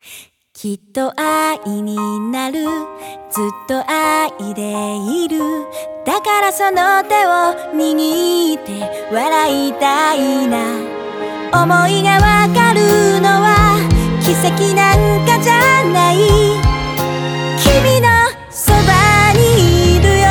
きっと愛になる、ずっと愛でいる。だからその手を握って笑いたいな。思いがわかるのは奇跡なんかじゃない。君のそばにいるよ。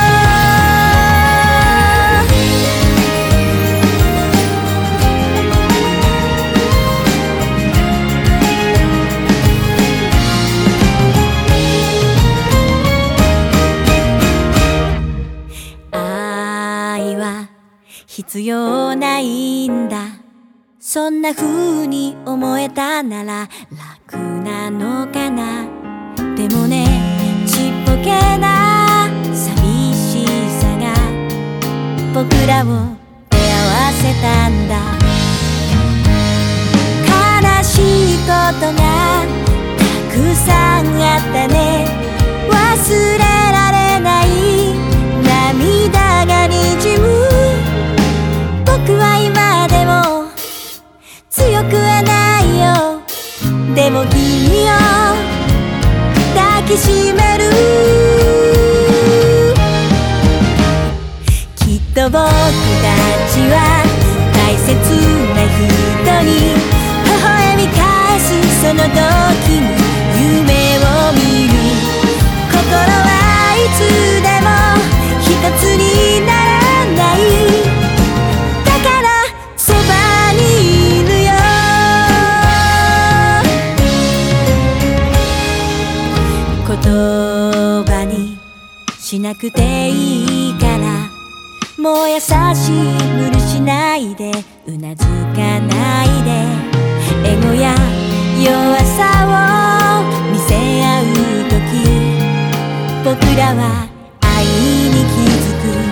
愛は必要ないんだ。そんな風に思えたなら楽なのかな。でもね、ちっぽけな寂しさが僕らを出会わせたんだ。悲しいことがたくさんあったね。忘れられない涙がにじむ。僕は今でも強くはないよ。でも君を抱きしめる。きっと僕たちは大切な人に微笑み返す。その時に夢を見る。心はいつでも一つにならない。だからそばにいるよ。言葉にしなくていいから、もう優しい無理しないで、うなずかないで。エゴや弱さを見せ合う時、僕らは愛に気づく。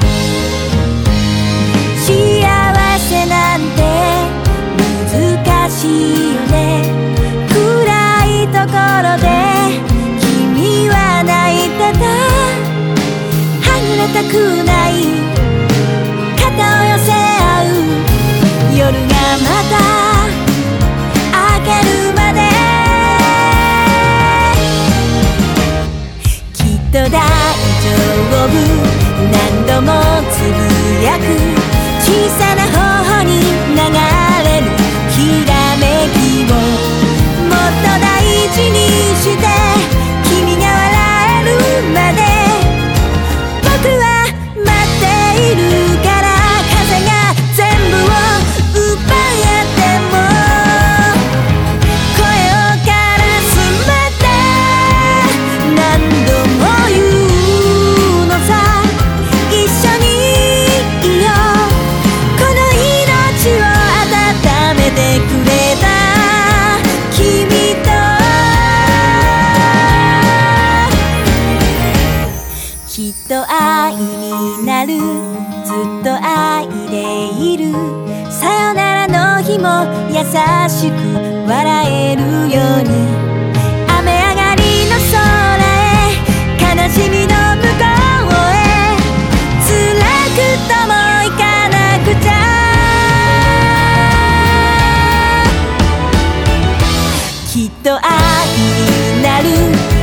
幸せなんて難しいよね。暗いところで君は泣いてた。はぐれたくない、肩を寄せ合う。夜がまた明けるまできっと大丈夫。何度もつぶやく。小さな頬に流れるきらめきをもっと大事にして、君が笑えるまで僕は待っているから。風が全部を奪っても声を枯らすまで何度も言うのさ。一緒にいよう。この命を温めてくれた君と。きっと愛になる、ずっと愛でいる。さよならの日も優しく笑えるように。雨上がりの空へ、悲しみの向こうへ、辛くとも行かなくちゃ。きっと愛になる。